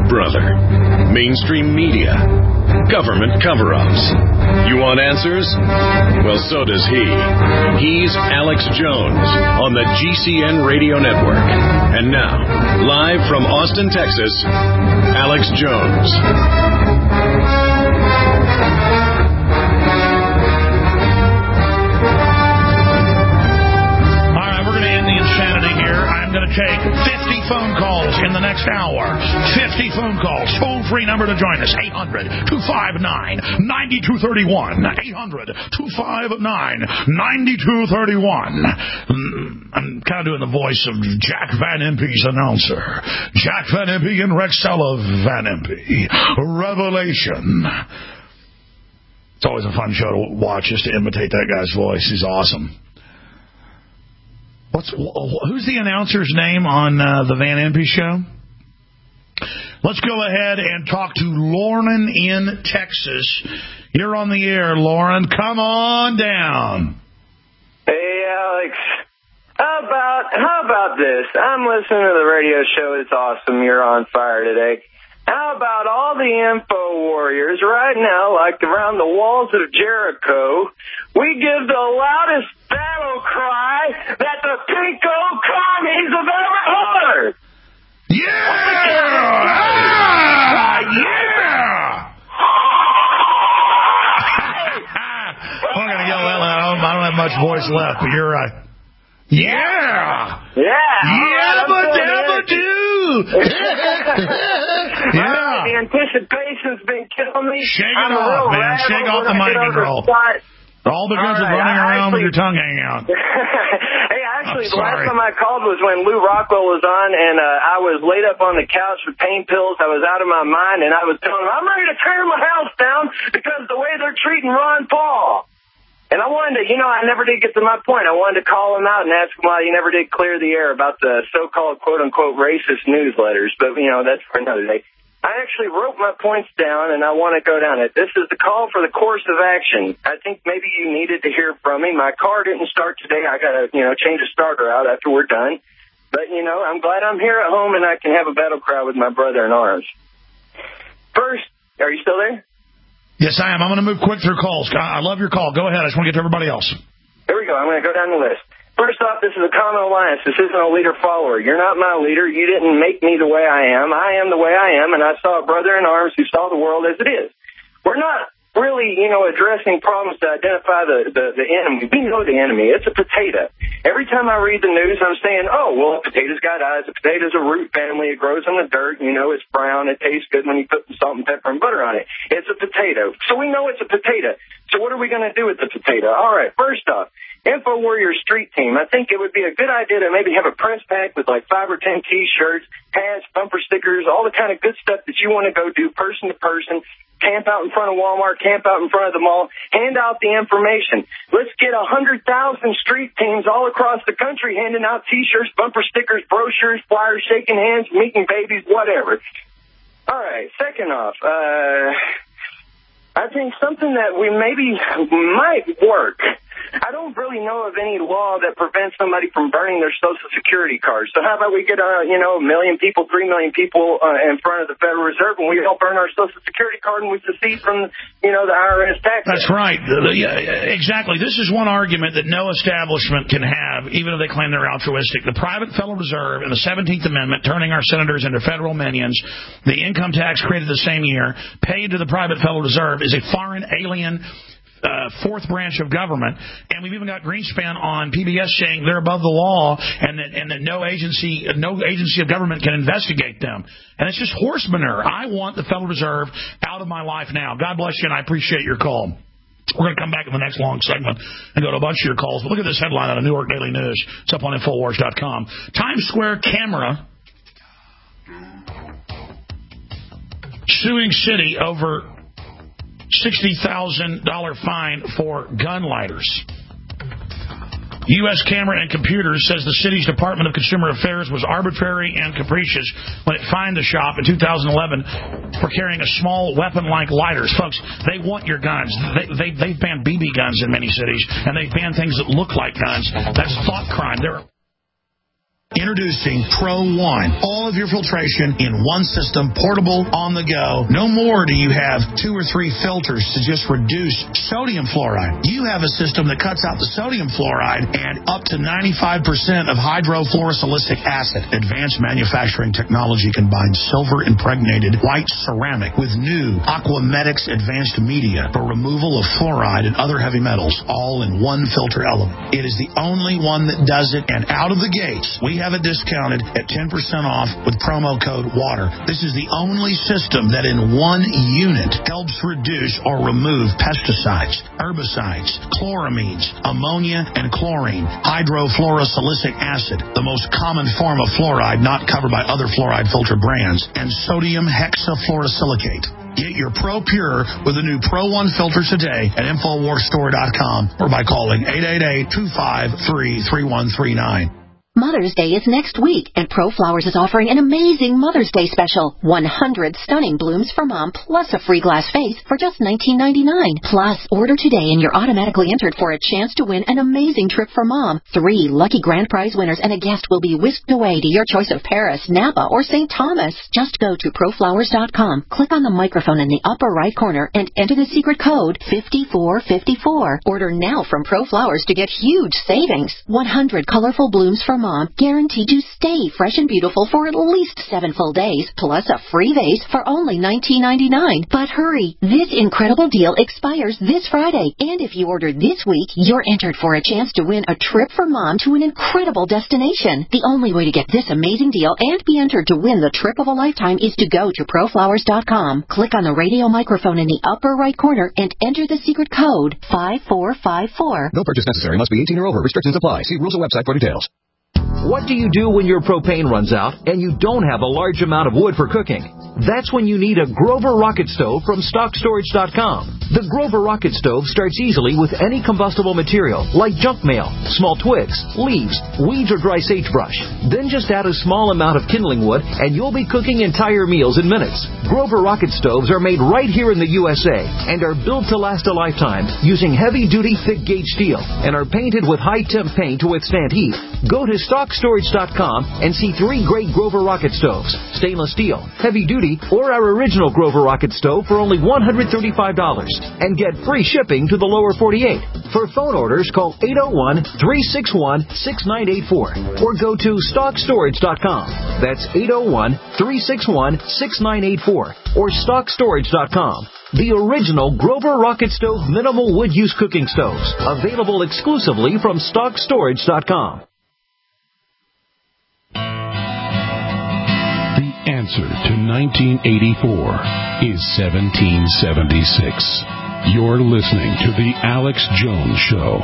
brother, mainstream media, government cover-ups. You want answers? Well, so does he. He's Alex Jones on the GCN Radio Network. And now, live from Austin, Texas, Alex Jones. Going to take 50 phone calls in the next hour. 50 phone calls. Toll-free number to join us. 800-259-9231. 800-259-9231. I'm kind of doing the voice of Jack Van Impe's announcer. Jack Van Impe and Rexella Van Impe. Revelation. It's always a fun show to watch, just to imitate that guy's voice. He's awesome. Who's the announcer's name on the Van Impe show? Let's go ahead and talk to Lauren in Texas. You're on the air, Lauren. Come on down. Hey, Alex. How about this? I'm listening to the radio show. It's awesome. You're on fire today. How about all the info warriors right now, like around the walls of Jericho, we give the loudest battle cry that the pinko commies have ever heard. Yeah! Yeah! I'm going to yell that loud. I don't have much voice left, but you're right. Yeah! Yeah! Yabba-dabba-doo! Yeah. The anticipation's been killing me. Shake it off, man. Shake off the mic and roll. All because of running around with your tongue hanging out. Hey, actually, the last time I called was when Lou Rockwell was on, and I was laid up on the couch with pain pills. I was out of my mind, and I was telling him, I'm ready to tear my house down because the way they're treating Ron Paul. And I wanted to, I never did get to my point. I wanted to call him out and ask him why he never did clear the air about the so-called quote-unquote racist newsletters. But, that's for another day. I actually wrote my points down, and I want to go down it. This is the call for the course of action. I think maybe you needed to hear from me. My car didn't start today. I got to, change a starter out after we're done. But, I'm glad I'm here at home, and I can have a battle cry with my brother in arms. First, are you still there? Yes, I am. I'm going to move quick through calls. I love your call. Go ahead. I just want to get to everybody else. Here we go. I'm going to go down the list. First off, this is a common alliance. This isn't a leader-follower. You're not my leader. You didn't make me the way I am. I am the way I am, and I saw a brother in arms who saw the world as it is. We're not really, addressing problems to identify the enemy. We know the enemy. It's a potato. Every time I read the news, I'm saying, oh, well, a potato's got eyes. A potato's a root family. It grows in the dirt. It's brown. It tastes good when you put some salt and pepper and butter on it. It's a potato. So we know it's a potato. So what are we going to do with the potato? All right, first off, Info Warrior Street Team. I think it would be a good idea to maybe have a press pack with like 5 or 10 T-shirts, hats, bumper stickers, all the kind of good stuff that you want to go do person to person. Camp out in front of Walmart, camp out in front of the mall, hand out the information. Let's get 100,000 street teams all across the country handing out T-shirts, bumper stickers, brochures, flyers, shaking hands, meeting babies, whatever. All right, second off, I think something that we maybe might work. I don't really know of any law that prevents somebody from burning their Social Security card. So how about we get, 1 million people, 3 million people in front of the Federal Reserve, and we all burn our Social Security card and we secede from, the IRS tax. That's right. Yeah, exactly. This is one argument that no establishment can have, even if they claim they're altruistic. The private Federal Reserve and the 17th Amendment, turning our senators into federal minions, the income tax created the same year, paid to the private Federal Reserve, is a foreign alien fourth branch of government, and we've even got Greenspan on PBS saying they're above the law, and that no agency of government can investigate them. And it's just horse manure. I want the Federal Reserve out of my life now. God bless you, and I appreciate your call. We're going to come back in the next long segment and go to a bunch of your calls. But look at this headline out of New York Daily News. It's up on Infowars.com. Times Square camera suing city over $60,000 fine for gun lighters. U.S. Camera and Computers says the city's Department of Consumer Affairs was arbitrary and capricious when it fined the shop in 2011 for carrying a small weapon-like lighters. Folks, they want your guns. They've banned BB guns in many cities, and they've banned things that look like guns. That's thought crime. Introducing Pro One. All of your filtration in one system, portable, on the go. No more do you have 2 or 3 filters to just reduce sodium fluoride. You have a system that cuts out the sodium fluoride and up to 95% of hydrofluorosilicic acid. Advanced manufacturing technology combines silver-impregnated white ceramic with new Aquamedics advanced media for removal of fluoride and other heavy metals, all in one filter element. It is the only one that does it, and out of the gates, we have it discounted at 10% off with promo code WATER. This is the only system that in one unit helps reduce or remove pesticides, herbicides, chloramines, ammonia, and chlorine, hydrofluorosilicic acid, the most common form of fluoride not covered by other fluoride filter brands, and sodium hexafluorosilicate. Get your Pro Pure with the new Pro One filter today at InfoWarsStore.com or by calling 888-253-3139. Mother's Day is next week, and ProFlowers is offering an amazing Mother's Day special. 100 stunning blooms for Mom, plus a free glass vase for just $19.99. Plus, order today and you're automatically entered for a chance to win an amazing trip for Mom. 3 lucky grand prize winners and a guest will be whisked away to your choice of Paris, Napa, or St. Thomas. Just go to ProFlowers.com, click on the microphone in the upper right corner, and enter the secret code 5454. Order now from ProFlowers to get huge savings. 100 colorful blooms for Mom, guaranteed to stay fresh and beautiful for at least 7 full days, plus a free vase for only $19.99. But hurry, this incredible deal expires this Friday, and if you order this week, you're entered for a chance to win a trip for Mom to an incredible destination. The only way to get this amazing deal and be entered to win the trip of a lifetime is to go to ProFlowers.com, click on the radio microphone in the upper right corner, and enter the secret code 5454. No purchase necessary. Must be 18 or over. Restrictions apply. See rules and website for details. What do you do when your propane runs out and you don't have a large amount of wood for cooking? That's when you need a Grover Rocket Stove from StockStorage.com. The Grover Rocket Stove starts easily with any combustible material like junk mail, small twigs, leaves, weeds, or dry sagebrush. Then just add a small amount of kindling wood and you'll be cooking entire meals in minutes. Grover Rocket Stoves are made right here in the USA and are built to last a lifetime using heavy-duty thick-gauge steel and are painted with high-temp paint to withstand heat. Go to StockStorage.com and see 3 great Grover Rocket Stoves, stainless steel, heavy-duty, or our original Grover Rocket Stove for only $135 and get free shipping to the lower 48. For phone orders, call 801-361-6984 or go to StockStorage.com. That's 801-361-6984 or StockStorage.com. The original Grover Rocket Stove minimal wood use cooking stoves, available exclusively from StockStorage.com. The answer to 1984 is 1776. You're listening to The Alex Jones Show.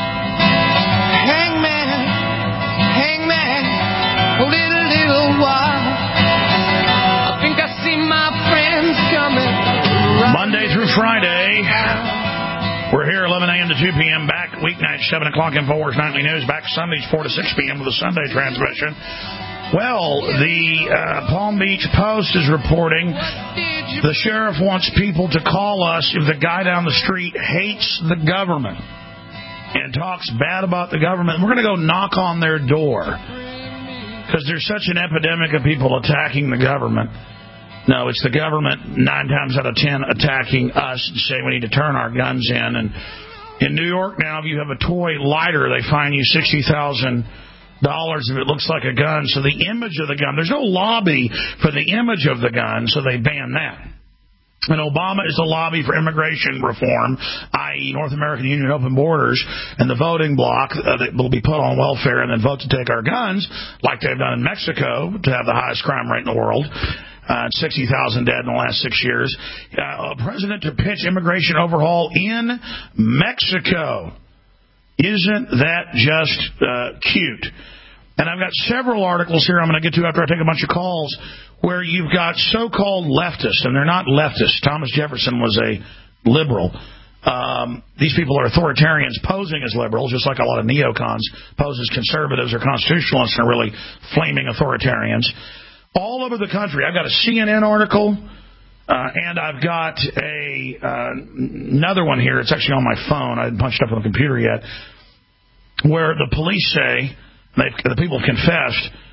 Hangman, hold it a little while. I think I see my friends coming. Monday through Friday. We're here 11 a.m. to 2 p.m. Back weeknights, 7 o'clock InfoWars Nightly News. Back Sundays, 4 to 6 p.m. with a Sunday transmission. Well, the Palm Beach Post is reporting the sheriff wants people to call us if the guy down the street hates the government and talks bad about the government. We're going to go knock on their door because there's such an epidemic of people attacking the government. No, it's the government 9 times out of 10 attacking us and saying we need to turn our guns in. And in New York now, if you have a toy lighter, they fine you $60,000 if it looks like a gun. So the image of the gun, there's no lobby for the image of the gun, so they ban that. And Obama is the lobby for immigration reform, i.e. North American Union open borders, and the voting bloc that will be put on welfare and then vote to take our guns, like they've done in Mexico to have the highest crime rate in the world. 60,000 dead in the last 6 years. President to pitch immigration overhaul in Mexico. Isn't that just cute? And I've got several articles here I'm going to get to after I take a bunch of calls where you've got so-called leftists, and they're not leftists. Thomas Jefferson was a liberal. These people are authoritarians posing as liberals, just like a lot of neocons pose as conservatives or constitutionalists and are really flaming authoritarians. All over the country. I've got a CNN article, and I've got another one here. It's actually on my phone. I haven't punched up on the computer yet, where the police say, the people confessed,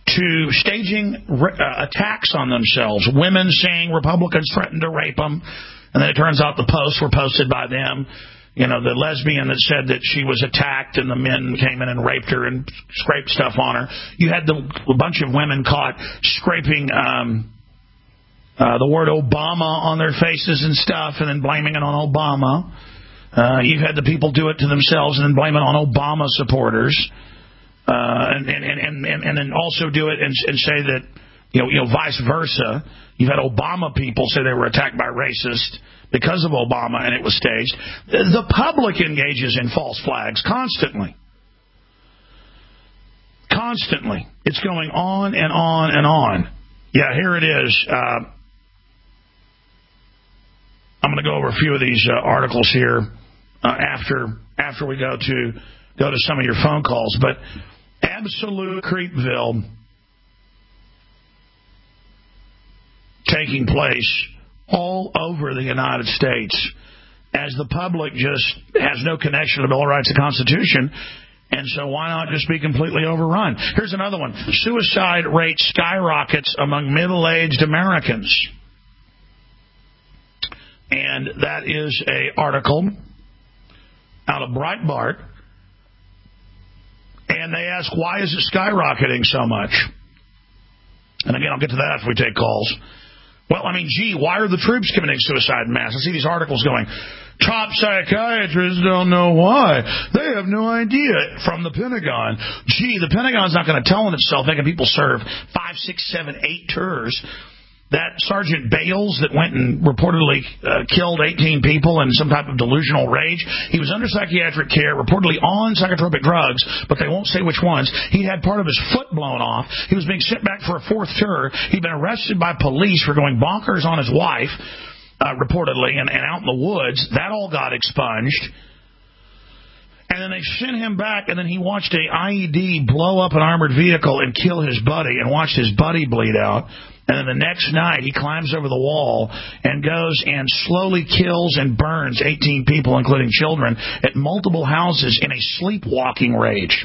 to staging attacks on themselves. Women saying Republicans threatened to rape them, and then it turns out the posts were posted by them. You know, the lesbian that said that she was attacked and the men came in and raped her and scraped stuff on her. You had a bunch of women caught scraping the word Obama on their faces and stuff and then blaming it on Obama. You've had the people do it to themselves and then blame it on Obama supporters. And then also do it and say that, you know, vice versa. You've had Obama people say they were attacked by racists because of Obama, and it was staged. The public engages in false flags constantly. Constantly. It's going on and on and on. Yeah, here it is. I'm going to go over a few of these articles here after we go to some of your phone calls. But absolute creepville taking place all over the United States as the public just has no connection to the Bill of Rights, the Constitution, and so why not just be completely overrun? Here's another one. Suicide rate skyrockets among middle-aged Americans. And that is an article out of Breitbart. And they ask, why is it skyrocketing so much? And again, I'll get to that after we take calls. Well, I mean, gee, why are the troops committing suicide in mass? I see these articles going, top psychiatrists don't know why. They have no idea from the Pentagon. Gee, the Pentagon's not going to tell on itself making people serve 5, 6, 7, 8 tours. That Sergeant Bales that went and reportedly killed 18 people in some type of delusional rage, he was under psychiatric care, reportedly on psychotropic drugs, but they won't say which ones. He had part of his foot blown off. He was being sent back for a 4th tour. He'd been arrested by police for going bonkers on his wife, reportedly, and out in the woods. That all got expunged. And then they sent him back, and then he watched a IED blow up an armored vehicle and kill his buddy, and watched his buddy bleed out. And then the next night, he climbs over the wall and goes and slowly kills and burns 18 people, including children, at multiple houses in a sleepwalking rage.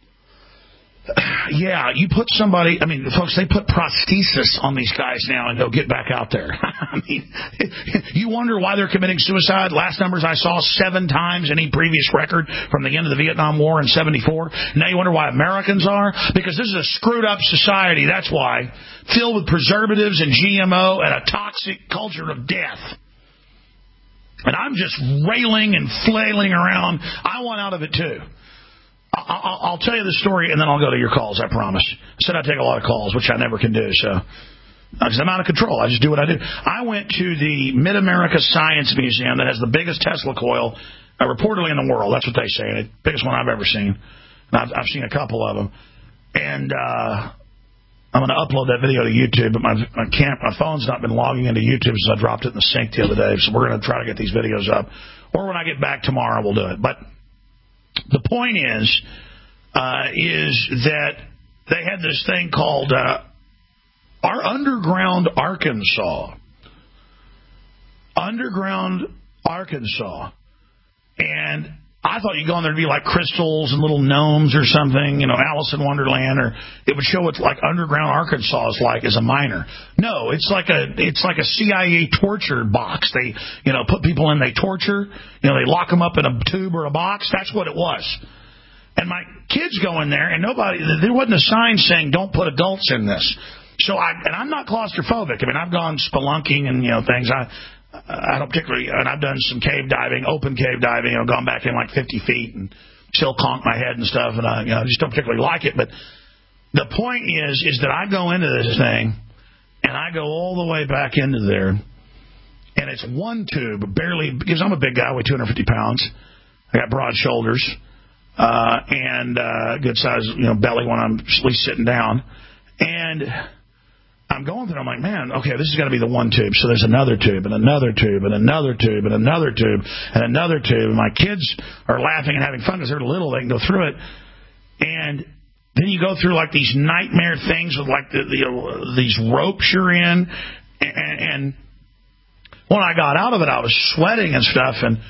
Yeah, you put somebody, I mean, folks, they put prosthesis on these guys now and go get back out there. I mean, you wonder why they're committing suicide. Last numbers I saw, 7 times any previous record from the end of the Vietnam War in 1974. Now you wonder why Americans are? Because this is a screwed up society, that's why. Filled with preservatives and GMO and a toxic culture of death. And I'm just railing and flailing around. I want out of it too. I'll tell you the story, and then I'll go to your calls, I promise. I said I'd take a lot of calls, which I never can do, so. Because I'm out of control. I just do what I do. I went to the Mid-America Science Museum that has the biggest Tesla coil, reportedly in the world. That's what they say. The biggest one I've ever seen. And I've seen a couple of them. And I'm going to upload that video to YouTube, but my phone's not been logging into YouTube since I dropped it in the sink the other day, so we're going to try to get these videos up. Or when I get back tomorrow, we'll do it. But the point is that they had this thing called our Underground Arkansas. Underground Arkansas. And I thought you'd go in there to be like crystals and little gnomes or something, you know, Alice in Wonderland, or it would show what like Underground Arkansas is like as a miner. No, it's like a CIA torture box. They, you know, put people in, they torture, you know, they lock them up in a tube or a box. That's what it was. And my kids go in there, and there wasn't a sign saying don't put adults in this. So I'm not claustrophobic. I mean, I've gone spelunking and, you know, things. I don't particularly, and I've done some cave diving, open cave diving, you know, gone back in like 50 feet and still conk my head and stuff, and I just don't particularly like it. But the point is that I go into this thing, and I go all the way back into there, and it's one tube, barely, because I'm a big guy, I weigh 250 pounds. I got broad shoulders, and good size, you know, belly when I'm at least sitting down. And I'm going through, I'm like, man, okay, this has got to be the one tube. So there's another tube and another tube and another tube and another tube and another tube. And my kids are laughing and having fun because they're little. They can go through it. And then you go through like these nightmare things with like these ropes you're in. And when I got out of it, I was sweating and stuff. And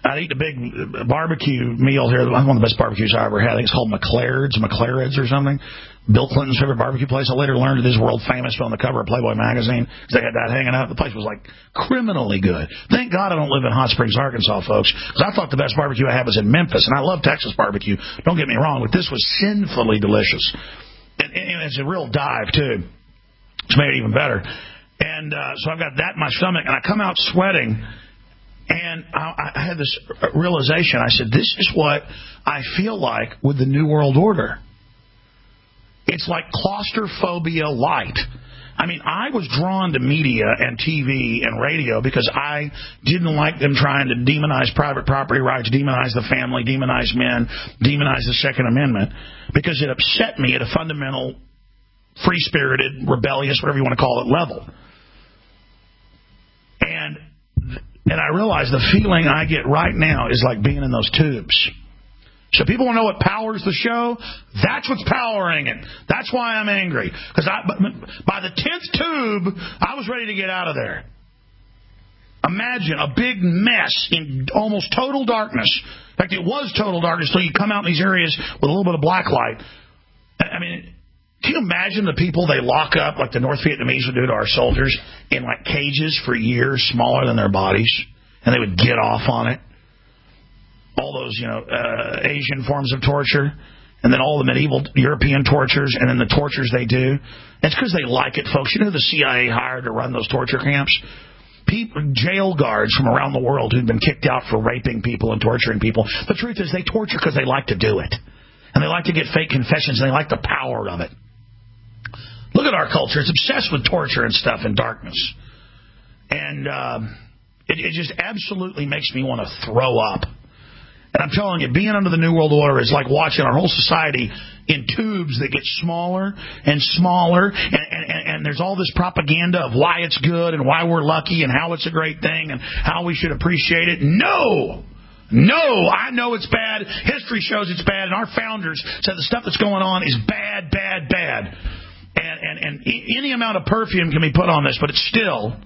I'd eat a big barbecue meal here. One of the best barbecues I ever had. I think it's called McLared's or something. Bill Clinton's favorite barbecue place. I later learned it is world famous on the cover of Playboy magazine because they had that hanging out. The place was like criminally good. Thank God I don't live in Hot Springs, Arkansas, folks, because I thought the best barbecue I had was in Memphis, and I love Texas barbecue. Don't get me wrong, but this was sinfully delicious. And it's a real dive, too, which made it even better. And so I've got that in my stomach, and I come out sweating, and I had this realization. I said, this is what I feel like with the New World Order. It's like claustrophobia light. I mean, I was drawn to media and TV and radio because I didn't like them trying to demonize private property rights, demonize the family, demonize men, demonize the Second Amendment, because it upset me at a fundamental, free-spirited, rebellious, whatever you want to call it, level. And I realize the feeling I get right now is like being in those tubes. So people want to know what powers the show? That's what's powering it. That's why I'm angry. Because by the 10th tube, I was ready to get out of there. Imagine a big mess in almost total darkness. In fact, it was total darkness until you come out in these areas with a little bit of black light. I mean, can you imagine the people they lock up, like the North Vietnamese would do to our soldiers, in like cages for years, smaller than their bodies, and they would get off on it? All those, Asian forms of torture, and then all the medieval European tortures, and then the tortures they do. It's because they like it, folks. You know who the CIA hired to run those torture camps? Jail guards from around the world who'd been kicked out for raping people and torturing people. The truth is they torture because they like to do it. And they like to get fake confessions, and they like the power of it. Look at our culture. It's obsessed with torture and stuff and darkness. And it just absolutely makes me want to throw up. And I'm telling you, being under the New World Order is like watching our whole society in tubes that get smaller and smaller, and there's all this propaganda of why it's good and why we're lucky and how it's a great thing and how we should appreciate it. No, I know it's bad. History shows it's bad, and our founders said the stuff that's going on is bad, bad, bad. And any amount of perfume can be put on this, but it's still,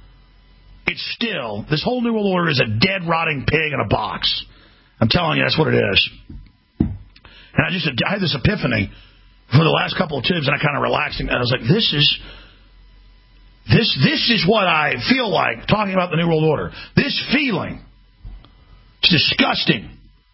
this whole New World Order is a dead, rotting pig in a box. I'm telling you, that's what it is. And I had this epiphany for the last couple of tubes, and I kind of relaxed, and I was like, this is what I feel like talking about the New World Order. This feeling. It's disgusting.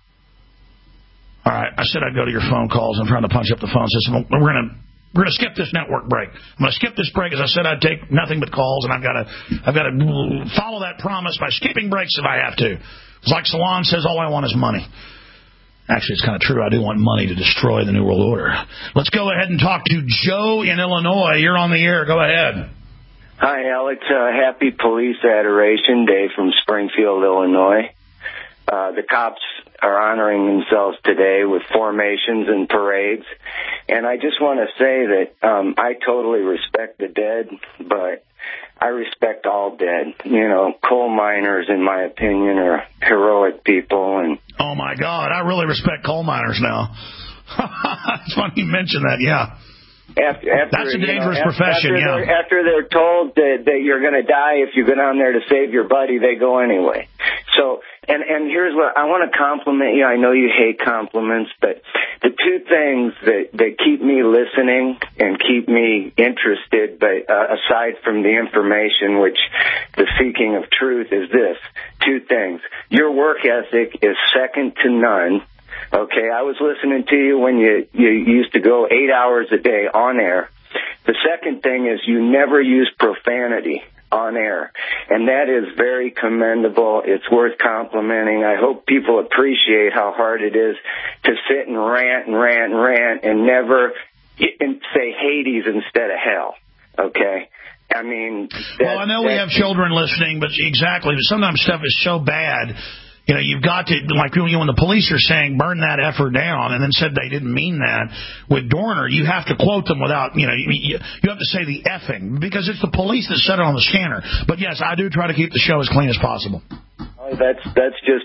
All right, I said I'd go to your phone calls. I'm trying to punch up the phone system. We're going to skip this network break. I'm going to skip this break, as I said I'd take nothing but calls, and I've got to follow that promise by skipping breaks if I have to. It's like Salon says, all I want is money. Actually, it's kind of true. I do want money to destroy the New World Order. Let's go ahead and talk to Joe in Illinois. You're on the air. Go ahead. Hi, Alex. Happy Police Adoration Day from Springfield, Illinois. The cops are honoring themselves today with formations and parades. And I just want to say that I totally respect the dead, but I respect all dead. Coal miners, in my opinion, are heroic people. And oh, my God. I really respect coal miners now. It's funny you mention that, yeah. That's a dangerous profession, After they're told that you're going to die if you go down there to save your buddy, they go anyway. So, and here's what I want to compliment you. I know you hate compliments, but the two things that keep me listening and keep me interested, but aside from the information, which the seeking of truth, is this. Two things. Your work ethic is second to none. Okay, I was listening to you when you used to go 8 hours a day on air. The second thing is you never use profanity on air, and that is very commendable. It's worth complimenting. I hope people appreciate how hard it is to sit and rant and never say Hades instead of hell, okay? I mean... Well, I know we have children listening, but exactly, but sometimes stuff is so bad... you've got to, like when the police are saying, burn that effer down, and then said they didn't mean that. With Dorner, you have to quote them without, you have to say the effing, because it's the police that set it on the scanner. But yes, I do try to keep the show as clean as possible. That's just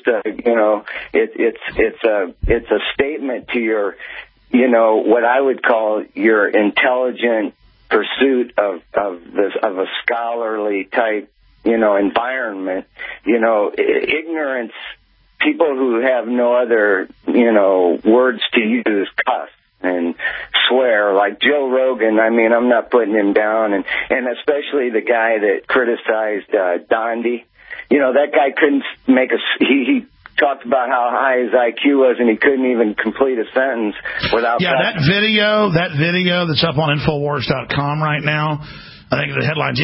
it's a statement to your, what I would call your intelligent pursuit of a scholarly type environment. Ignorance people who have no other, words to use cuss and swear, like Joe Rogan. I mean, I'm not putting him down, and especially the guy that criticized Dondi. That guy couldn't make he talked about how high his IQ was, and he couldn't even complete a sentence without... Yeah, that video that's up on Infowars.com right now, I think the headline's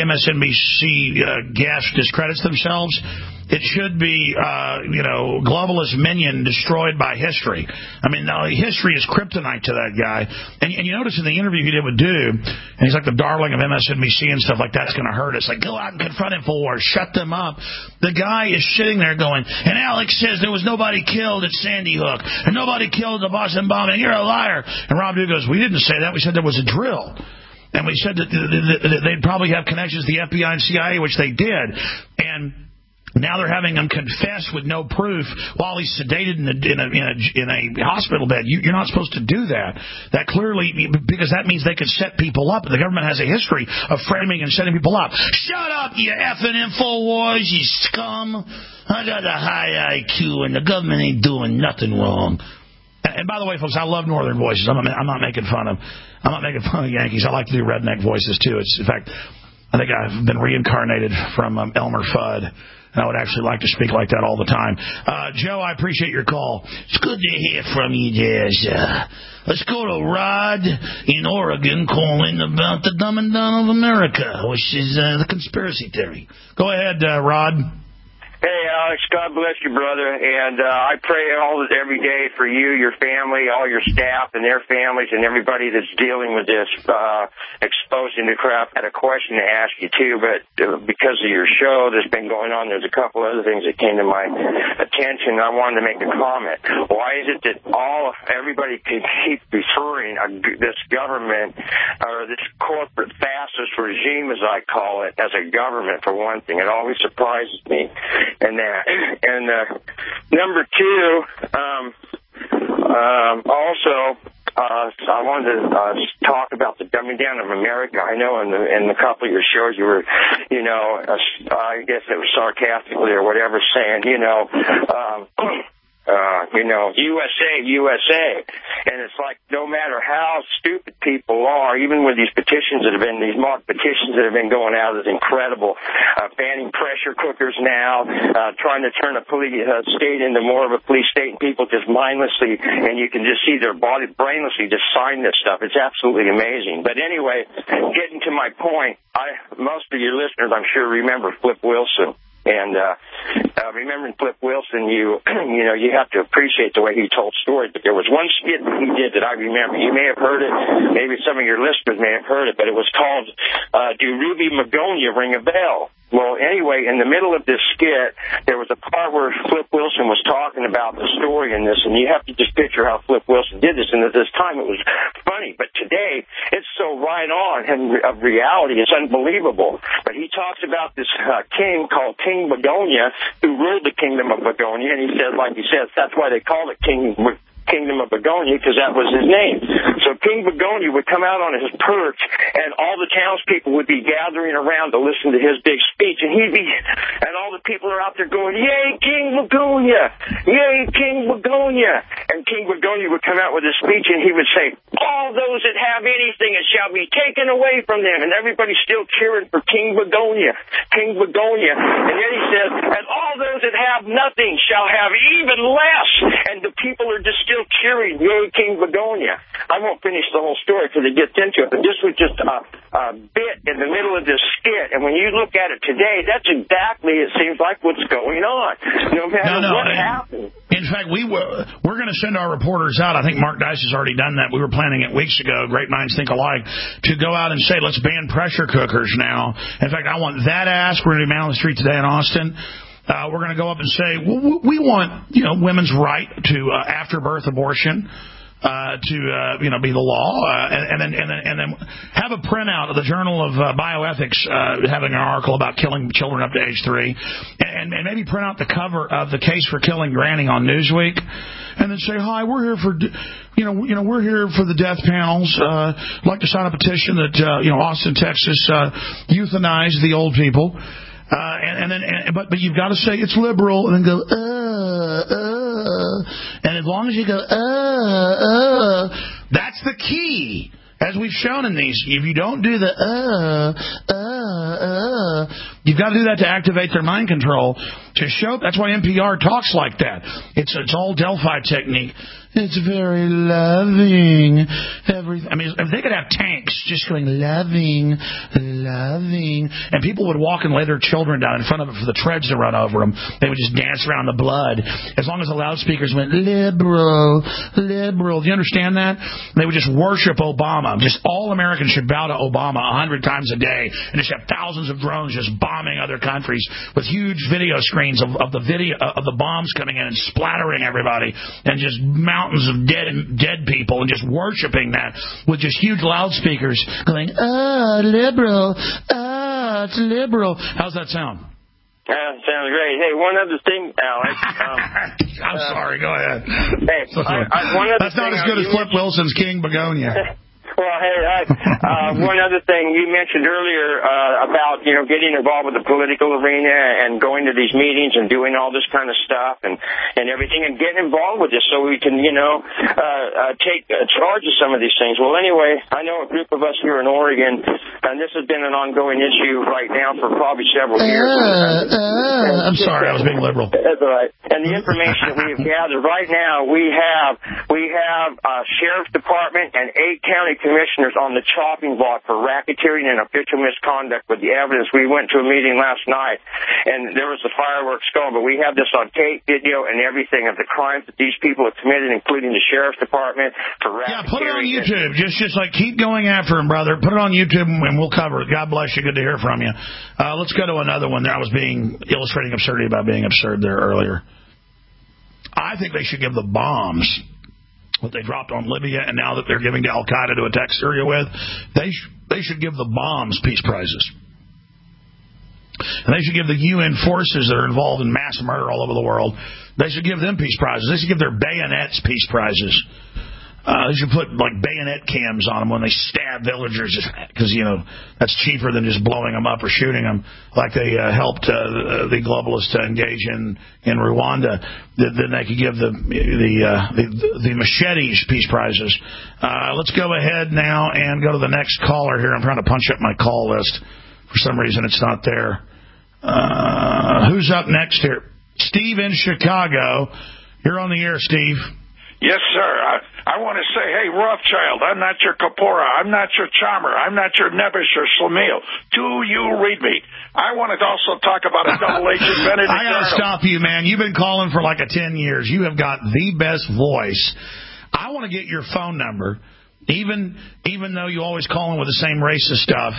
MSNBC guest discredits themselves. It should be, globalist minion destroyed by history. I mean, history is kryptonite to that guy. And you notice in the interview he did with Dube, and he's like the darling of MSNBC and stuff like that's going to hurt us. Like, go out and confront Infowars, shut them up. The guy is sitting there going, and Alex says there was nobody killed at Sandy Hook, and nobody killed the Boston bombing. You're a liar. And Rob Dube goes, we didn't say that. We said there was a drill. And we said that they'd probably have connections to the FBI and CIA, which they did. And now they're having him confess with no proof while he's sedated in a hospital bed. You're not supposed to do that. That clearly, because that means they could set people up. The government has a history of framing and setting people up. Shut up, you effing Infowars, you scum. I got a high IQ and the government ain't doing nothing wrong. And by the way, folks, I love Northern voices. I'm not making fun of Yankees. I like to do redneck voices too. In fact, I think I've been reincarnated from Elmer Fudd, and I would actually like to speak like that all the time. Joe, I appreciate your call. It's good to hear from you there. Let's go to Rod in Oregon calling about the dumbing down of America, which is the conspiracy theory. Go ahead, Rod. Hey, Alex, God bless you, brother. And I pray every day for you, your family, all your staff and their families, and everybody that's dealing with this, exposing the crap. I had a question to ask you, too, but because of your show that's been going on, there's a couple other things that came to my attention. I wanted to make a comment. Why is it that everybody can keep referring this government, or this corporate fascist regime, as I call it, as a government, for one thing? It always surprises me. And number two, also, I wanted to talk about the dumbing down of America. I know in a couple of your shows you were, I guess it was sarcastically or whatever, saying, USA. And it's like, no matter how stupid people are, even with these petitions these mock petitions that have been going out, is incredible. Banning pressure cookers now, trying to turn a police state into more of a police state, and people just mindlessly, and you can just see their body brainlessly just sign this stuff. It's absolutely amazing. But anyway, getting to my point, most of your listeners, I'm sure, remember Flip Wilson. And remembering Flip Wilson, you have to appreciate the way he told stories. But there was one skit that he did that I remember. You may have heard it. Maybe some of your listeners may have heard it. But it was called Do Ruby Magonia Ring a Bell? Well, anyway, in the middle of this skit, there was a part where Flip Wilson was talking about the story in this, and you have to just picture how Flip Wilson did this. And at this time, it was funny. But today, it's so right on, and of reality, it's unbelievable. But he talks about this king called King Begonia, who ruled the kingdom of Begonia, and he said, like he said, that's why they called it Kingdom of Begonia, because that was his name. So King Begonia would come out on his perch, and all the townspeople would be gathering around to listen to his big speech, and all the people are out there going, "Yay, King Begonia! Yay, King Begonia!" And King Begonia would come out with his speech, and he would say, "All those that have anything, it shall be taken away from them." And everybody's still cheering for King Begonia, King Begonia. And then he says, "And all those that have nothing shall have even less." And the people are just still cheering, "Yay, King Begonia." I won't finish the whole story because it gets into it, but this was just a bit in the middle of this skit. And when you look at it today, that's exactly, it seems like, what's going on. No matter what happens. In fact, we're going to send our reporters out. I think Mark Dice has already done that. We were planning it weeks ago, Great Minds Think Alike, to go out and say, let's ban pressure cookers now. In fact, I want that ass. We're going to be Man on the Street today in Austin. We're going to go up and say, we want, women's right to after-birth abortion to be the law, and then have a printout of the Journal of Bioethics having an article about killing children up to age 3, and maybe print out the cover of the case for killing Granny on Newsweek, and then say, "Hi, we're here for we're here for the death panels. I'd like to sign a petition that Austin, Texas, euthanize the old people." But you've got to say it's liberal, and then go, and as long as you go, that's the key. As we've shown in these, if you don't do the you've got to do that to activate their mind control. To show, that's why NPR talks like that. It's all Delphi technique. It's very loving. I mean, if they could have tanks just going loving, and people would walk and lay their children down in front of it for the treads to run over them. They would just dance around the blood. As long as the loudspeakers went liberal. Do you understand that? They would just worship Obama. Just all Americans should bow to Obama 100 times a day, and just have thousands of drones just bombing other countries with huge video screens of the video of the bombs coming in and splattering everybody, and just mountains of dead people, and just worshiping that with just huge loudspeakers going, liberal, it's liberal. How's that sound? Sounds great. Hey, one other thing, Alex. I'm sorry, go ahead. Hey, that's not as good as Flip Wilson's King Begonia. Well, hey, one other thing you mentioned earlier about, getting involved with the political arena and going to these meetings and doing all this kind of stuff and everything and getting involved with this so we can, take charge of some of these things. Well, anyway, I know a group of us here in Oregon, and this has been an ongoing issue right now for probably several years. I'm sorry, I was being liberal. That's all right. And the information that we have gathered right now, we have Sheriff's Department and 8 county commissioners on the chopping block for racketeering and official misconduct with the evidence. We went to a meeting last night, and there was the fireworks going, but we have this on tape, video, and everything of the crimes that these people have committed, including the Sheriff's Department for racketeering. Yeah, put it on YouTube. Just like keep going after him, brother. Put it on YouTube, and we'll cover it. God bless you. Good to hear from you. Let's go to another one. There I was illustrating absurdity about being absurd there earlier. I think they should give the bombs what they dropped on Libya, and now that they're giving to Al-Qaeda to attack Syria with, they should give the bombs peace prizes. And they should give the UN forces that are involved in mass murder all over the world, they should give them peace prizes. They should give their bayonets peace prizes. They should put like bayonet cams on them when they stab villagers, because that's cheaper than just blowing them up or shooting them, like they helped the globalists to engage in Rwanda. Then they could give the machetes peace prizes. Let's go ahead now and go to the next caller here. I'm trying to punch up my call list. For some reason, it's not there. Who's up next here? Steve in Chicago. You're on the air, Steve. Yes, sir. I want to say, hey, Rothschild, I'm not your Kapora. I'm not your Chalmer. I'm not your Nebush or Schlemiel. Do you read me? I want to also talk about a double agent Benedict I got to stop you, man. You've been calling for like 10 years. You have got the best voice. I want to get your phone number, even though you always call in with the same racist stuff.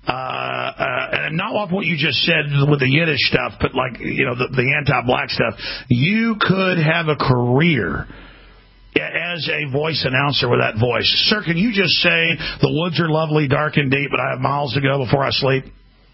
And not like what you just said with the Yiddish stuff, but like, the anti-black stuff. You could have a career as a voice announcer with that voice. Sir, can you just say the woods are lovely, dark and deep, but I have miles to go before I sleep?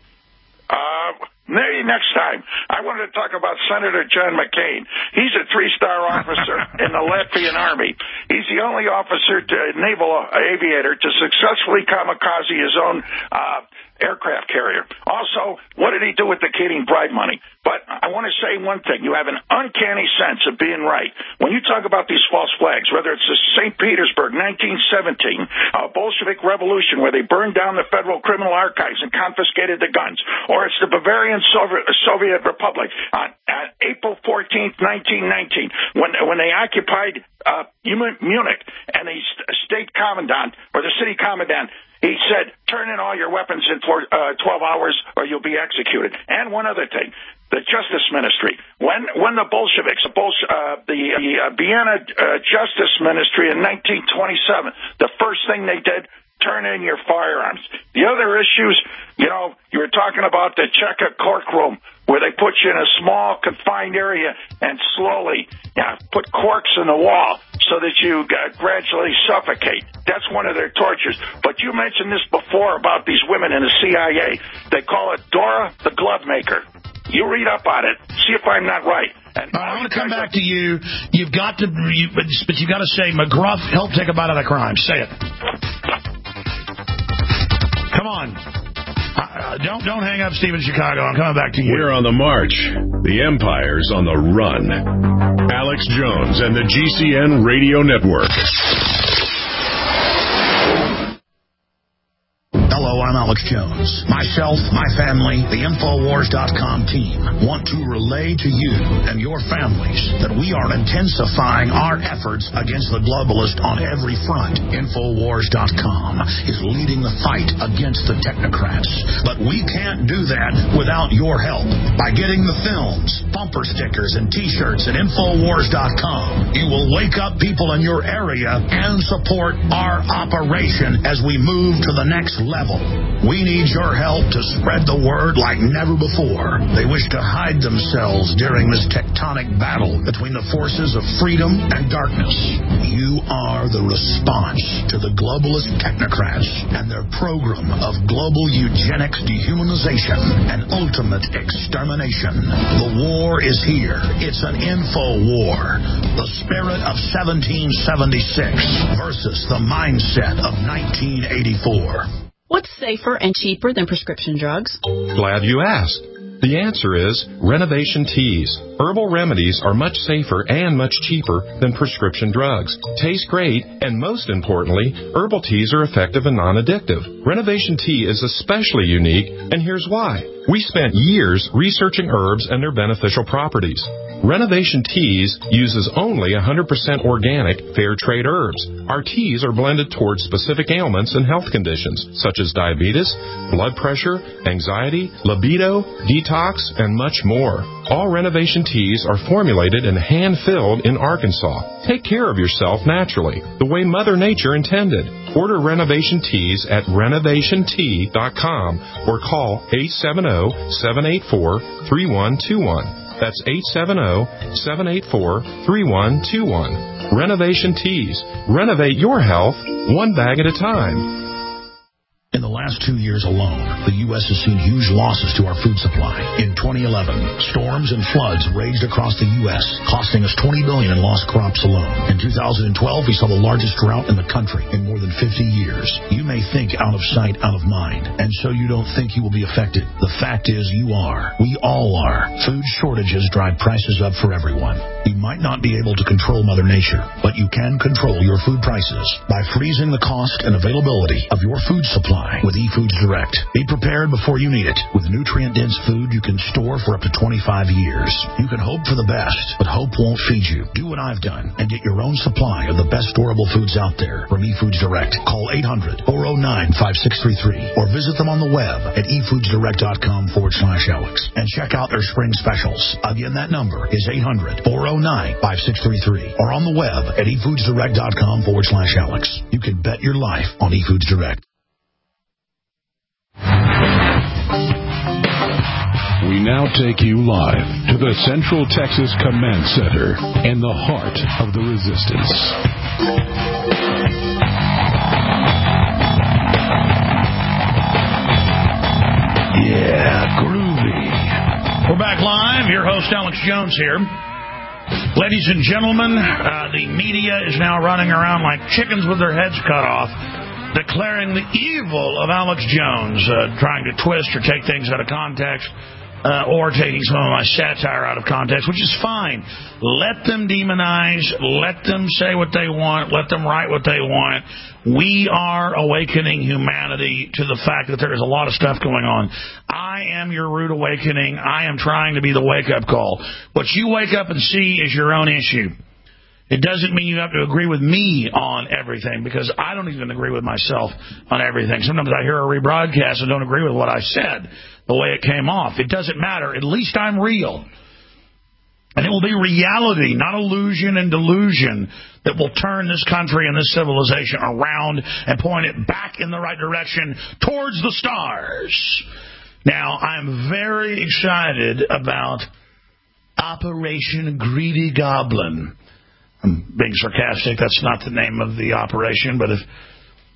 Maybe next time. I wanted to talk about Senator John McCain. He's a 3-star officer in the Latvian Army. He's the only officer, naval aviator, to successfully kamikaze his own aircraft carrier. Also, what did he do with the kidding bribe money? But I want to say one thing. You have an uncanny sense of being right. When you talk about these false flags, whether it's the St. Petersburg 1917 Bolshevik Revolution, where they burned down the Federal Criminal Archives and confiscated the guns, or it's the Bavarian Soviet Republic on April 14th, 1919, when they occupied Munich, and the state commandant, or the city commandant, he said, turn in all your weapons in 12 hours or you'll be executed. And one other thing, the Justice Ministry. When the Bolsheviks, the Vienna Justice Ministry in 1927, the first thing they did, turn in your firearms. The other issues, you were talking about the Cheka cork room, where they put you in a small, confined area and slowly put corks in the wall so that you gradually suffocate. That's one of their tortures. But you mentioned this before about these women in the CIA. They call it Dora the Glove Maker. You read up on it. See if I'm not right. And I want to come back to you. You've got to say McGruff helped take a bite out of crime. Say it. Come on. Don't hang up, Steve in Chicago. I'm coming back to you. We're on the march. The empire's on the run. Alex Jones and the GCN Radio Network. Hello, I'm Alex Jones. Myself, my family, the Infowars.com team want to relay to you and your families that we are intensifying our efforts against the globalist on every front. Infowars.com is leading the fight against the technocrats. But we can't do that without your help. By getting the films, bumper stickers, and T-shirts at Infowars.com, you will wake up people in your area and support our operation as we move to the next level. We need your help to spread the word like never before. They wish to hide themselves during this tectonic battle between the forces of freedom and darkness. You are the response to the globalist technocrats and their program of global eugenics, dehumanization, and ultimate extermination. The war is here. It's an info war. The spirit of 1776 versus the mindset of 1984. What's safer and cheaper than prescription drugs? Glad you asked. The answer is Renovation Teas. Herbal remedies are much safer and much cheaper than prescription drugs. Taste great, and most importantly, herbal teas are effective and non-addictive. Renovation Tea is especially unique, and here's why. We spent years researching herbs and their beneficial properties. Renovation Teas uses only 100% organic, fair trade herbs. Our teas are blended towards specific ailments and health conditions, such as diabetes, blood pressure, anxiety, libido, detox, and much more. All Renovation Teas are formulated and hand-filled in Arkansas. Take care of yourself naturally, the way Mother Nature intended. Order Renovation Teas at renovationtea.com or call 870-784-3121. That's 870-784-3121. Renovation Teas. Renovate your health one bag at a time. In the last 2 years alone, the U.S. has seen huge losses to our food supply. In 2011, storms and floods raged across the U.S., costing us $20 billion in lost crops alone. In 2012, we saw the largest drought in the country in more than 50 years. You may think out of sight, out of mind, and so you don't think you will be affected. The fact is you are. We all are. Food shortages drive prices up for everyone. You might not be able to control Mother Nature, but you can control your food prices by freezing the cost and availability of your food supply with eFoods Direct. Be prepared before you need it. With nutrient-dense food you can store for up to 25 years. You can hope for the best, but hope won't feed you. Do what I've done and get your own supply of the best storable foods out there from eFoods Direct. Call 800-409-5633 or visit them on the web at efoodsdirect.com/Alex and check out their spring specials. Again, that number is 800-409-5633 or on the web at efoodsdirect.com/Alex. You can bet your life on eFoods Direct. We now take you live to the Central Texas Command Center in the heart of the resistance. Yeah, groovy. We're back live. Your host, Alex Jones here. Ladies and gentlemen, the media is now running around like chickens with their heads cut off, declaring the evil of Alex Jones, trying to twist or take things out of context, or taking some of my satire out of context, which is fine. Let them demonize, let them say what they want, let them write what they want. We are awakening humanity to the fact that there is a lot of stuff going on. I am your rude awakening. I am trying to be the wake-up call. What you wake up and see is your own issue. It doesn't mean you have to agree with me on everything, because I don't even agree with myself on everything. Sometimes I hear a rebroadcast and don't agree with what I said, the way it came off. It doesn't matter. At least I'm real. And it will be reality, not illusion and delusion, that will turn this country and this civilization around and point it back in the right direction towards the stars. Now, I'm very excited about Operation Greedy Goblin. I'm being sarcastic. That's not the name of the operation, but if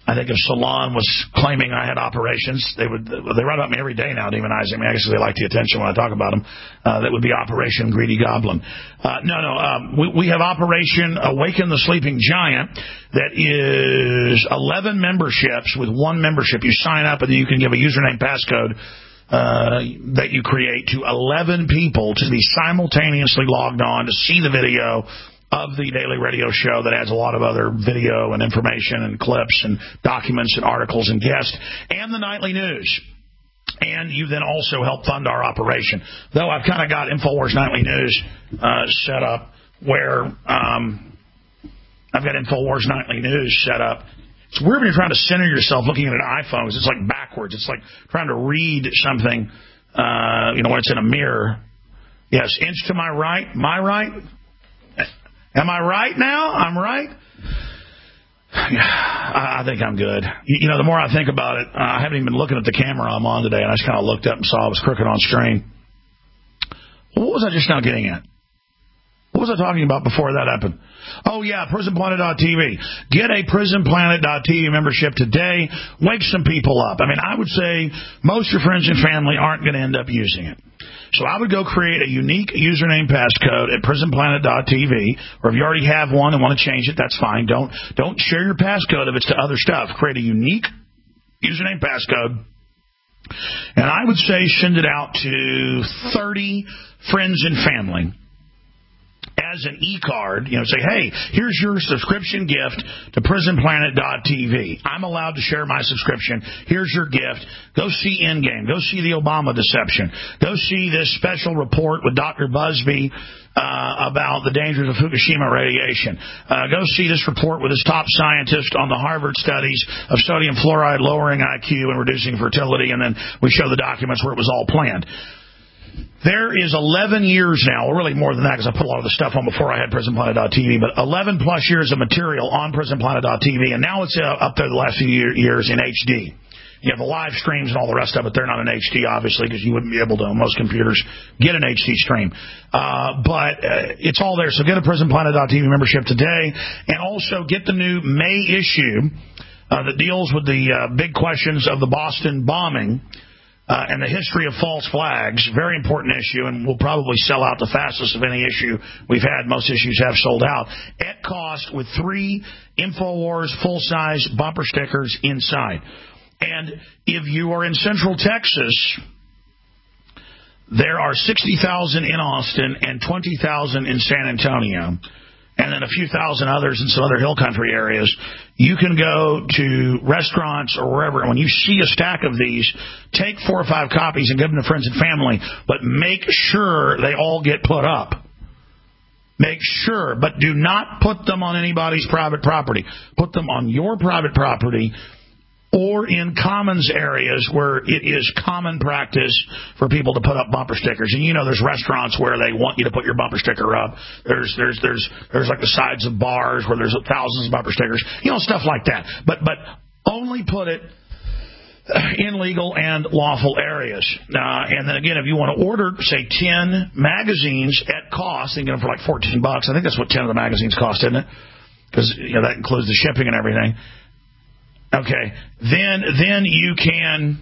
I think if Salon was claiming I had operations, they write about me every day now, demonizing me. I guess they like the attention when I talk about them. That would be Operation Greedy Goblin. We have Operation Awaken the Sleeping Giant. That is 11 memberships with one membership. You sign up and then you can give a username passcode that you create to 11 people to be simultaneously logged on to see the video of the daily radio show that adds a lot of other video and information and clips and documents and articles and guests and the nightly news. And you then also help fund our operation. Though I've kind of got InfoWars Nightly News set up where I've got InfoWars Nightly News set up. It's weird when you're trying to center yourself looking at an iPhone. It's like backwards. It's like trying to read something, when it's in a mirror. Yes, inch to my right, my right. Am I right now? I'm right? I think I'm good. The more I think about it, I haven't even been looking at the camera I'm on today, and I just kind of looked up and saw I was crooked on screen. What was I just now getting at? What was I talking about before that happened? Oh, yeah, PrisonPlanet.tv. Get a PrisonPlanet.tv membership today. Wake some people up. I mean, I would say most of your friends and family aren't going to end up using it. So I would go create a unique username passcode at PrisonPlanet.tv, or if you already have one and want to change it, that's fine. Don't share your passcode if it's to other stuff. Create a unique username passcode. And I would say send it out to 30 friends and family as an e-card, say, hey, here's your subscription gift to PrisonPlanet.tv. I'm allowed to share my subscription. Here's your gift. Go see Endgame. Go see the Obama deception. Go see this special report with Dr. Busby about the dangers of Fukushima radiation. Go see this report with this top scientist on the Harvard studies of sodium fluoride lowering IQ and reducing fertility, and then we show the documents where it was all planned. There is 11 years now, or really more than that because I put a lot of the stuff on before I had PrisonPlanet.tv, but 11 plus years of material on PrisonPlanet.tv, and now it's up there the last few years in HD. You have the live streams and all the rest of it. They're not in HD, obviously, because you wouldn't be able to, on most computers, get an HD stream. But it's all there. So get a PrisonPlanet.tv membership today, and also get the new May issue that deals with the big questions of the Boston bombing. And the history of false flags, very important issue, and will probably sell out the fastest of any issue we've had. Most issues have sold out. At cost with 3 InfoWars full-size bumper stickers inside. And if you are in Central Texas, there are 60,000 in Austin and 20,000 in San Antonio, and then a few thousand others in some other hill country areas. You can go to restaurants or wherever, and when you see a stack of these, take 4 or 5 copies and give them to friends and family, but make sure they all get put up. Make sure, but do not put them on anybody's private property. Put them on your private property or in commons areas where it is common practice for people to put up bumper stickers. And there's restaurants where they want you to put your bumper sticker up. There's like the sides of bars where there's thousands of bumper stickers. Stuff like that. But only put it in legal and lawful areas. And then again, if you want to order, say, 10 magazines at cost, and get them for like $14. I think that's what 10 of the magazines cost, isn't it? Because that includes the shipping and everything. Okay, then you can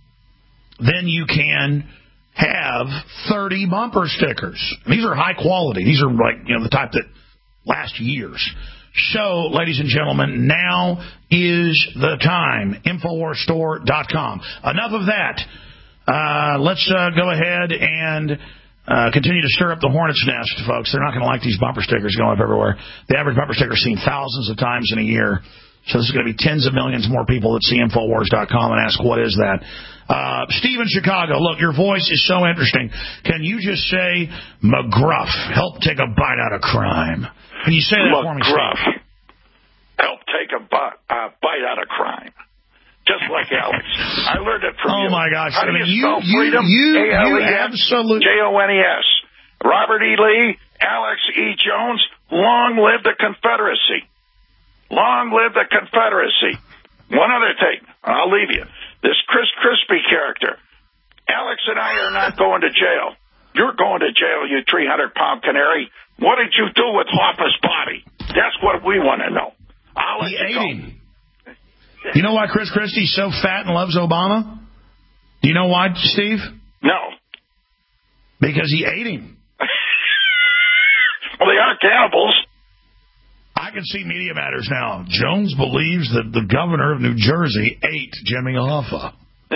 have 30 bumper stickers. These are high quality. These are like the type that last years. So, ladies and gentlemen, now is the time. InfoWarsStore.com. Enough of that. Let's go ahead and continue to stir up the hornet's nest, folks. They're not going to like these bumper stickers going up everywhere. The average bumper sticker is seen thousands of times in a year. So there's going to be tens of millions more people that see InfoWars.com and ask, what is that? Steve in Chicago, look, your voice is so interesting. Can you just say, McGruff, help take a bite out of crime? Can you say that for me, Steve? McGruff, help take a bite out of crime. Just like Alex. I learned it from you. Oh, my gosh. How do you spell freedom? You absolutely. Jones. Robert E. Lee, Alex E. Jones, long live the Confederacy. Long live the Confederacy. One other thing, I'll leave you. This Chris Crispy character. Alex and I are not going to jail. You're going to jail, you 300-pound canary. What did you do with Hoffa's body? That's what we want to know. I'll let you go. You know why Chris Christie's so fat and loves Obama? Do you know why, Steve? No. Because he ate him. Well, they are cannibals. I can see Media Matters now. Jones believes that the governor of New Jersey ate Jimmy Hoffa.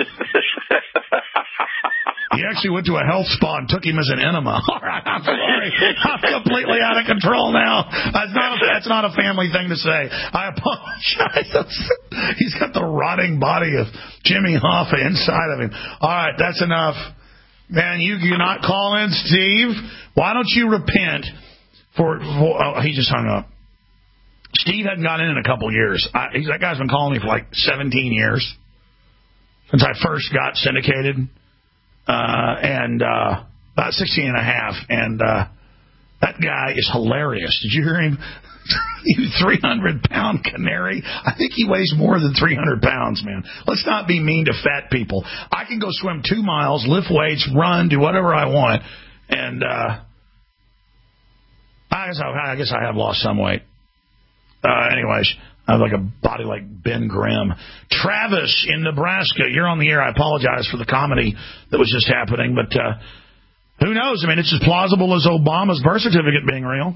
He actually went to a health spa and took him as an enema. All right, I'm sorry. I'm completely out of control now. That's not a family thing to say. I apologize. He's got the rotting body of Jimmy Hoffa inside of him. All right, that's enough. Man, you cannot call in, Steve. Why don't you repent for he just hung up. Steve hadn't got in a couple years. That guy's been calling me for like 17 years since I first got syndicated. And about 16 and a half. And that guy is hilarious. Did you hear him? You 300-pound canary. I think he weighs more than 300 pounds, man. Let's not be mean to fat people. I can go swim 2 miles, lift weights, run, do whatever I want. And I guess I have lost some weight. Anyways, I have like a body like Ben Grimm. Travis in Nebraska, you're on the air. I apologize for the comedy that was just happening, but who knows? I mean, it's as plausible as Obama's birth certificate being real.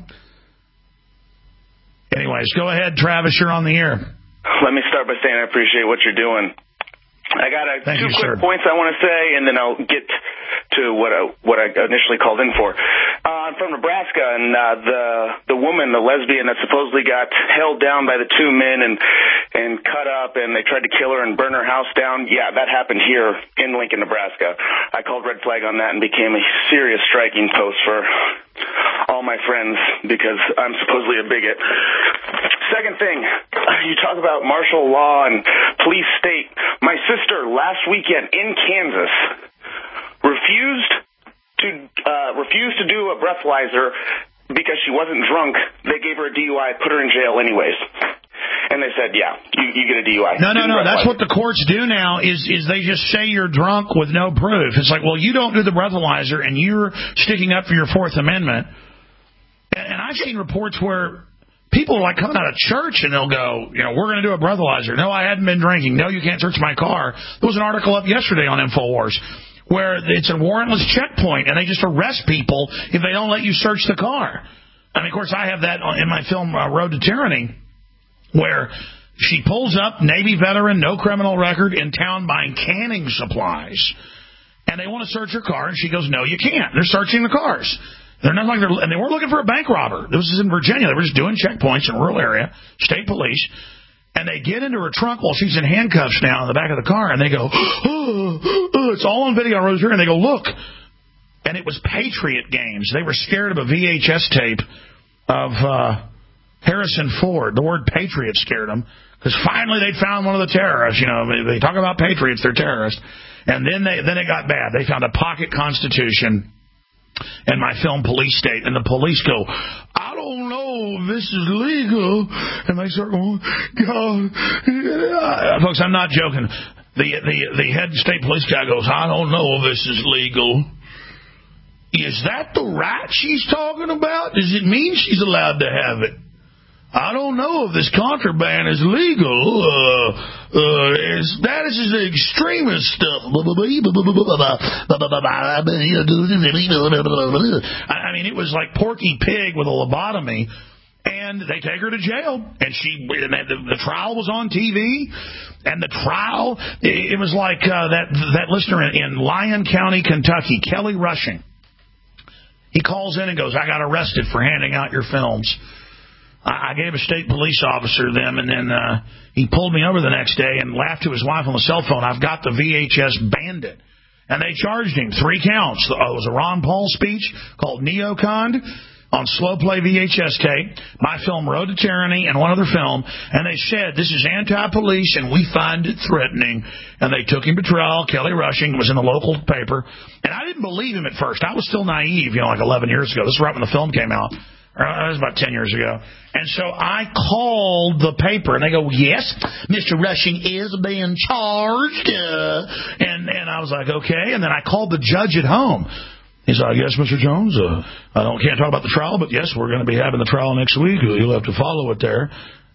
Anyways, go ahead, Travis. You're on the air. Let me start by saying I appreciate what you're doing. I got two quick points I want to say, and then I'll get to what I initially called in for. I'm from Nebraska, and the woman, the lesbian that supposedly got held down by the two men and cut up, and they tried to kill her and burn her house down. Yeah, that happened here in Lincoln, Nebraska. I called red flag on that and became a serious striking post for all my friends because I'm supposedly a bigot. Second thing, you talk about martial law and police state. My sister last weekend in Kansas refused to do a breathalyzer because she wasn't drunk. They gave her a DUI, put her in jail anyways. And they said, yeah, you get a DUI. No. That's what the courts do now is they just say you're drunk with no proof. It's like, well, you don't do the breathalyzer and you're sticking up for your Fourth Amendment. And I've seen reports where people are like coming out of church and they'll go, we're going to do a breathalyzer. No, I hadn't been drinking. No, you can't search my car. There was an article up yesterday on InfoWars where it's a warrantless checkpoint and they just arrest people if they don't let you search the car. I mean, of course, I have that in my film Road to Tyranny, where she pulls up, Navy veteran, no criminal record, in town buying canning supplies. And they want to search her car, and she goes, no, you can't. They're searching the cars. And they weren't looking for a bank robber. This is in Virginia. They were just doing checkpoints in a rural area, state police. And they get into her trunk while she's in handcuffs now in the back of the car, and they go, it's all on video, Roger. And they go, look. And it was Patriot games. They were scared of a VHS tape of Harrison Ford. The word Patriot scared them because finally they'd found one of the terrorists. They talk about Patriots, they're terrorists. And then it got bad. They found a pocket constitution in my film Police State, and the police go, I don't know if this is legal. And they start going, God. Folks, I'm not joking. The head state police guy goes, I don't know if this is legal. Is that the right she's talking about? Does it mean she's allowed to have it? I don't know if this contraband is legal. That is the extremist stuff. I mean, it was like Porky Pig with a lobotomy. And they take her to jail. And the trial was on TV. And the trial, it was like that listener in Lyon County, Kentucky, Kelly Rushing. He calls in and goes, I got arrested for handing out your films. I gave a state police officer them, and then he pulled me over the next day and laughed to his wife on the cell phone. I've got the VHS Bandit. And they charged him 3 counts. It was a Ron Paul speech called Neocon on slow play VHS tape, my film Road to Tyranny, and one other film. And they said, this is anti-police, and we find it threatening. And they took him to trial. Kelly Rushing was in the local paper. And I didn't believe him at first. I was still naive, like 11 years ago. This is right when the film came out. That was about 10 years ago. And so I called the paper, and they go, yes, Mr. Rushing is being charged. And I was like, okay. And then I called the judge at home. He's like, yes, Mr. Jones, can't talk about the trial, but yes, we're going to be having the trial next week. You'll have to follow it there.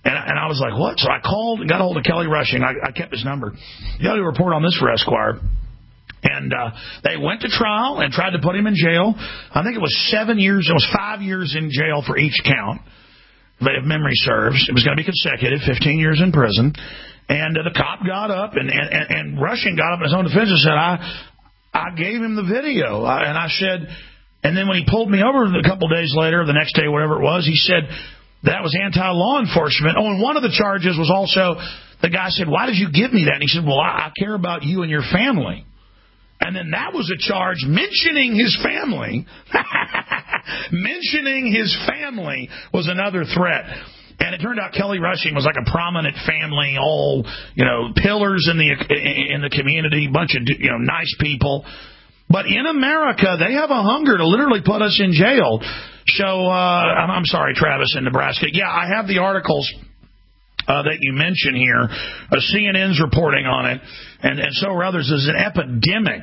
And I was like, what? So I called and got a hold of Kelly Rushing. I kept his number. Got to report on this for Esquire. And they went to trial and tried to put him in jail. I think it was 7 years. It was 5 years in jail for each count, if memory serves. It was going to be consecutive, 15 years in prison. And the cop got up, and Rushing got up in his own defense and said, I gave him the video. And I said, and then when he pulled me over a couple days later, the next day, whatever it was, he said that was anti-law enforcement. Oh, and one of the charges was also, the guy said, why did you give me that? And he said, well, I care about you and your family. And then that was a charge mentioning his family. Mentioning his family was another threat. And it turned out Kelly Rushing was like a prominent family, all, pillars in the community, bunch of, nice people. But in America, they have a hunger to literally put us in jail. So, I'm sorry, Travis, in Nebraska. Yeah, I have the articles that you mention here. CNN's reporting on it, and so are others. There's an epidemic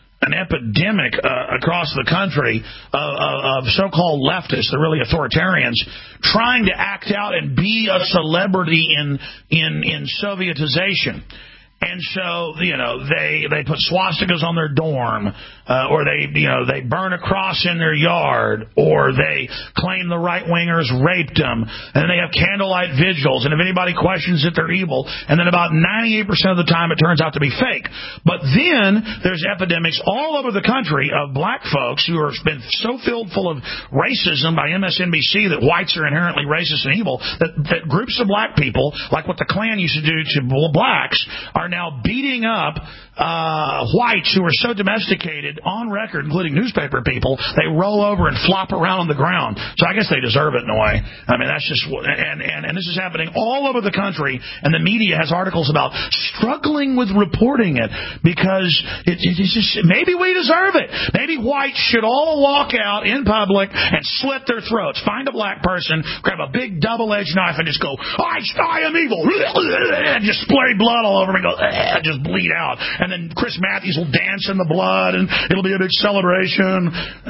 across the country of so-called leftists, they're really authoritarians, trying to act out and be a celebrity in Sovietization. And so, they put swastikas on their dorm, or they burn a cross in their yard, or they claim the right-wingers raped them, and they have candlelight vigils, and if anybody questions it, they're evil, and then about 98% of the time it turns out to be fake. But then there's epidemics all over the country of black folks who have been so filled full of racism by MSNBC that whites are inherently racist and evil, that groups of black people, like what the Klan used to do to blacks, are now beating up whites who are so domesticated on record, including newspaper people, they roll over and flop around on the ground. So I guess they deserve it in a way. I mean, that's just, and this is happening all over the country, and the media has articles about struggling with reporting it because it's just, maybe we deserve it. Maybe whites should all walk out in public and slit their throats. Find a black person, grab a big double-edged knife and just go, I am evil, and just spray blood all over me, go, just bleed out. And then Chris Matthews will dance in the blood, and it'll be a big celebration.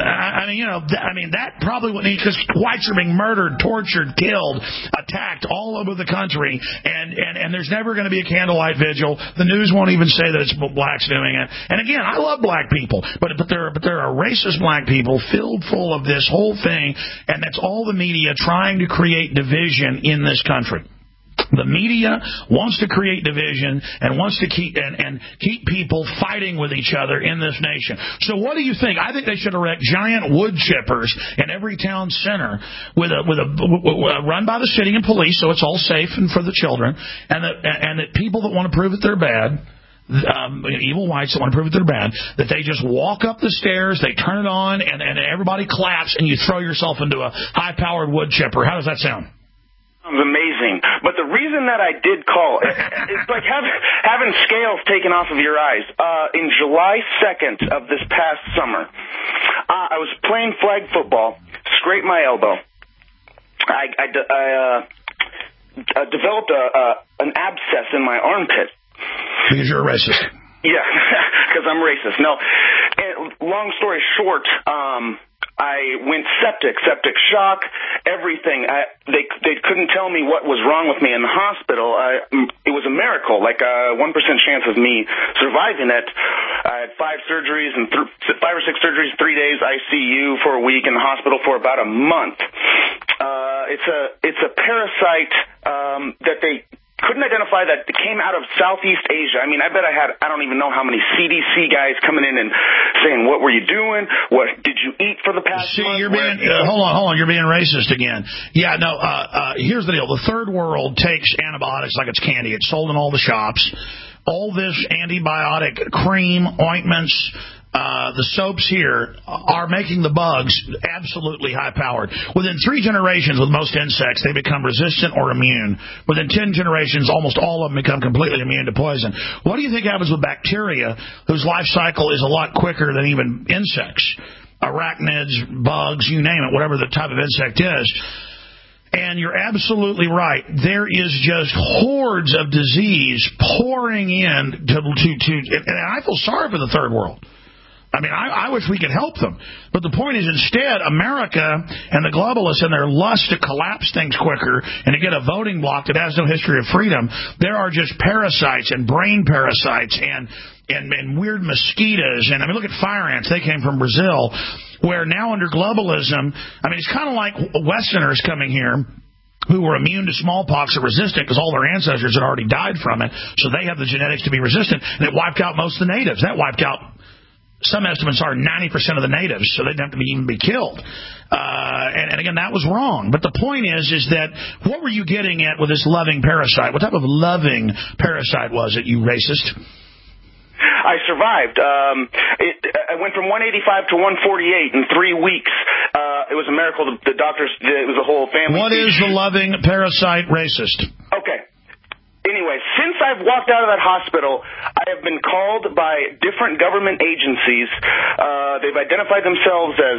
That probably wouldn't, because whites are being murdered, tortured, killed, attacked all over the country, and there's never going to be a candlelight vigil. The news won't even say that it's blacks doing it. And again, I love black people, but there are racist black people filled full of this whole thing, and that's all the media trying to create division in this country. The media wants to create division and wants to keep people fighting with each other in this nation. So what do you think? I think they should erect giant wood chippers in every town center with a run by the city and police, so it's all safe and for the children, and that people that want to prove that they're bad, evil whites that want to prove that they're bad, that they just walk up the stairs, they turn it on, and everybody claps, and you throw yourself into a high-powered wood chipper. How does that sound? Sounds amazing. But the reason that I did call, it's like having scales taken off of your eyes. In July 2nd of this past summer, I was playing flag football, scraped my elbow. I developed an abscess in my armpit. Because you're a racist. Yeah, because I'm racist. No, long story short, I went septic shock, everything. They couldn't tell me what was wrong with me in the hospital. It was a miracle, like a 1% chance of me surviving it. I had 5 surgeries and 5 or 6 surgeries, 3 days ICU for a week, in the hospital for about a month. It's a parasite that they couldn't identify, that came out of Southeast Asia. I mean, I bet I don't even know how many CDC guys coming in and saying, what were you doing? What did you eat for the past month? You're being, hold on, you're being racist again. Yeah, no, here's the deal. The third world takes antibiotics like it's candy. It's sold in all the shops. All this antibiotic cream, ointments, the soaps here are making the bugs absolutely high-powered. Within 3 generations with most insects, they become resistant or immune. Within 10 generations, almost all of them become completely immune to poison. What do you think happens with bacteria, whose life cycle is a lot quicker than even insects? Arachnids, bugs, you name it, whatever the type of insect is. And you're absolutely right. There is just hordes of disease pouring in and I feel sorry for the third world. I mean, I wish we could help them. But the point is, instead, America and the globalists and their lust to collapse things quicker and to get a voting bloc that has no history of freedom, there are just parasites and brain parasites and weird mosquitoes. And, I mean, look at fire ants. They came from Brazil, where now under globalism, I mean, it's kind of like Westerners coming here who were immune to smallpox or resistant because all their ancestors had already died from it, so they have the genetics to be resistant, and it wiped out most of the natives. That wiped out, some estimates are 90% of the natives, so they didn't have to even be killed. And again, that was wrong. But the point is that what were you getting at with this loving parasite? What type of loving parasite was it, you racist? I survived. I went from 185 to 148 in 3 weeks. It was a miracle. The doctors, it was a whole family. What is the loving parasite racist? Okay. Anyway, since I've walked out of that hospital, I have been called by different government agencies. They've identified themselves as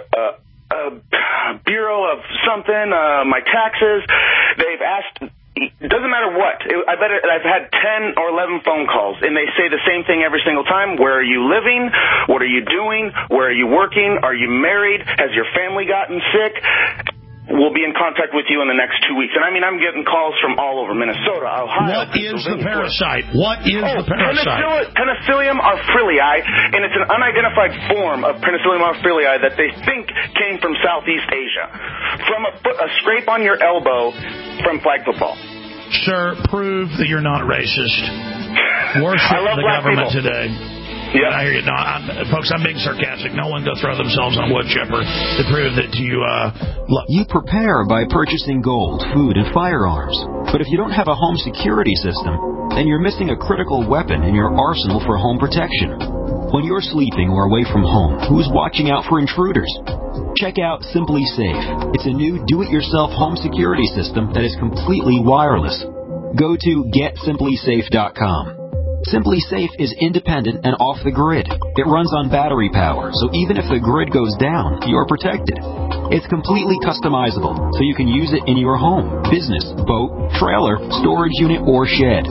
a bureau of something, my taxes. They've asked... It doesn't matter what. I've had 10 or 11 phone calls, and they say the same thing every single time. Where are you living? What are you doing? Where are you working? Are you married? Has your family gotten sick? We'll be in contact with you in the next 2 weeks. And I mean, I'm getting calls from all over Minnesota, Ohio. What is the parasite? What is the parasite? Penicillium arfilii, and it's an unidentified form of Penicillium arfilii that they think came from Southeast Asia, from a scrape on your elbow from flag football. Sir, prove that you're not racist. Worship the government today. Yeah, I hear you. No, folks, I'm being sarcastic. No one go throw themselves on wood chipper to prove that you You prepare by purchasing gold, food, and firearms. But if you don't have a home security system, then you're missing a critical weapon in your arsenal for home protection. When you're sleeping or away from home, who's watching out for intruders? Check out Simply Safe. It's a new do-it-yourself home security system that is completely wireless. Go to GetSimplySafe.com. Simply Safe is independent and off the grid. It runs on battery power, so even if the grid goes down, you're protected. It's completely customizable, so you can use it in your home, business, boat, trailer, storage unit, or shed.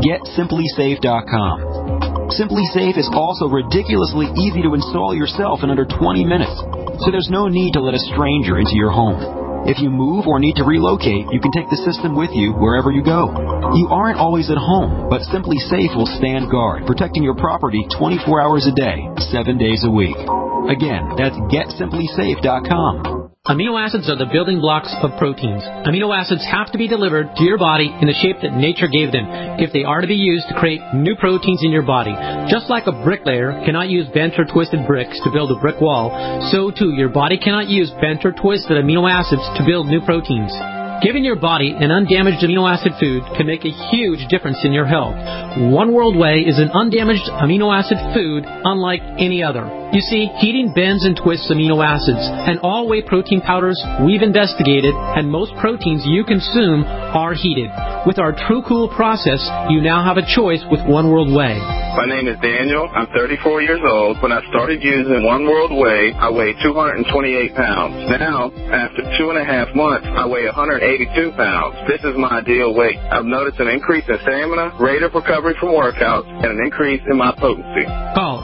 GetSimplySafe.com. Simply Safe is also ridiculously easy to install yourself in under 20 minutes, so there's no need to let a stranger into your home. If you move or need to relocate, you can take the system with you wherever you go. You aren't always at home, but Simply Safe will stand guard, protecting your property 24 hours a day, 7 days a week. Again, that's GetSimplySafe.com. Amino acids are the building blocks of proteins. Amino acids have to be delivered to your body in the shape that nature gave them if they are to be used to create new proteins in your body. Just like a bricklayer cannot use bent or twisted bricks to build a brick wall, so too your body cannot use bent or twisted amino acids to build new proteins. Giving your body an undamaged amino acid food can make a huge difference in your health. One World Whey is an undamaged amino acid food unlike any other. You see, heating bends and twists amino acids, and all whey protein powders we've investigated, and most proteins you consume are heated. With our True Cool process, you now have a choice with One World Whey. My name is Daniel. I'm 34 years old. When I started using One World Whey, I weighed 228 pounds. Now, after 2.5 months, I weigh 182 pounds. This is my ideal weight. I've noticed an increase in stamina, rate of recovery from workouts, and an increase in my potency. Call